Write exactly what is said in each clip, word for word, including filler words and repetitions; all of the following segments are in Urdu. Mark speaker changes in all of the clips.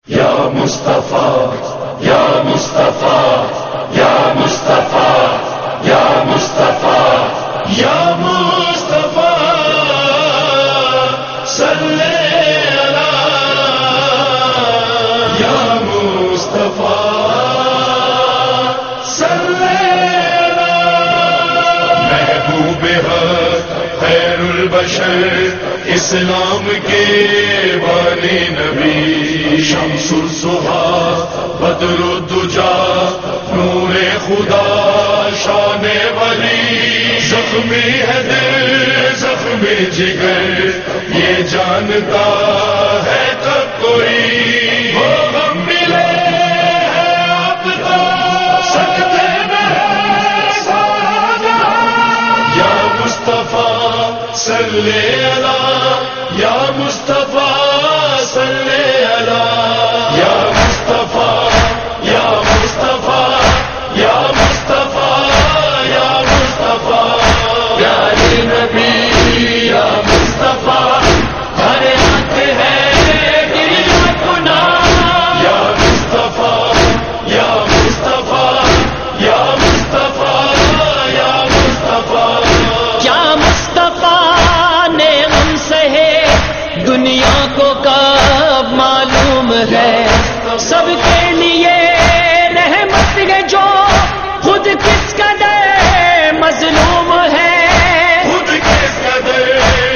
Speaker 1: یا مصطفیٰ یا مصطفیٰ یا مصطفیٰ یا مصطفیٰ یا مصطفیٰ صلی علی یا مصطفیٰ صلی علی محبوب حق خیر البشر اسلام کے بانی نبی شمس الصبح بدر الدجا نور خدا شان ولی زخمی ہے دل زخمی جگر یہ جانتا ہے کب کوئی وہ غم ملے ہے اب تو سکتے میں سارا یا مصطفیٰ صلی علی یا مصطفیٰ صلی علی یا مصطفیٰ یا مصطفیٰ یا مصطفیٰ یا مصطفیٰ پیارے نبی یا مصطفیٰ ہر آنکھ ہے گریہ گناہ یا مصطفیٰ یا مصطفیٰ یا مصطفیٰ یا مصطفیٰ
Speaker 2: کیا مصطفیٰ نے غم سہے دنیا کو کب معلوم ہے سب کے لیے رحمت ہے جو خود کس قدر مظلوم ہے
Speaker 1: خود کس قدر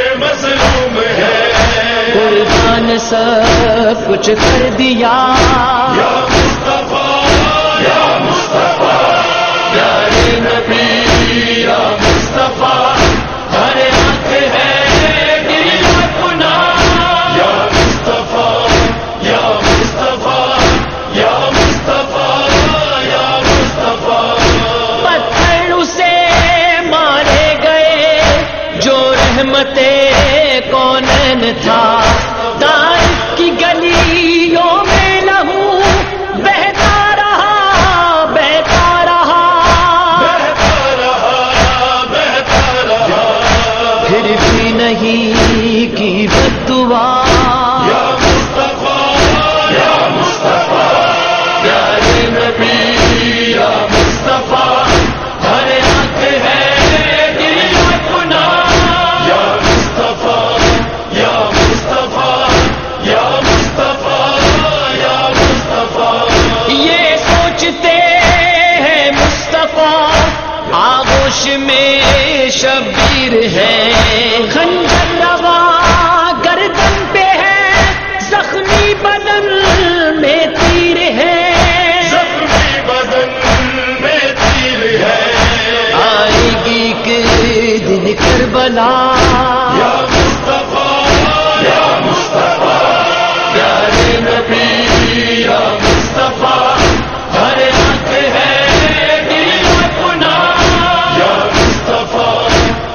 Speaker 1: مظلوم ہے
Speaker 2: قربان سب کچھ کر دیا
Speaker 1: یا مصطفیٰ یا مصطفیٰ پیارے نبی یا مصطفیٰ ہر آنکھ ہے گریہ گناہ یا مصطفیٰ یا مصطفیٰ یا مصطفیٰ یا مصطفیٰ
Speaker 2: پتھر اسے مارے گئے جو رحمت کونین تھا طائف کی گلیوں میں لہو بہتا رہا بہتا رہا
Speaker 1: بہتا رہا بہتا رہا
Speaker 2: پھر بھی نہیں کی بد دعا
Speaker 1: یا مصطفیٰ یا مصطفیٰ پیارے نبی یا مصطفیٰ ہر آنکھ ہے گریہ گناہ یا مصطفیٰ یا مصطفیٰ یا مصطفیٰ یا مصطفیٰ
Speaker 2: یہ سوچتے ہیں مصطفیٰ آغوش میں شبیر ہے خنجر روا گردن پہ ہے زخمی بدن میں تیر ہے
Speaker 1: زخمی بدن میں تیر ہے
Speaker 2: آئے گی کہ دن کربلا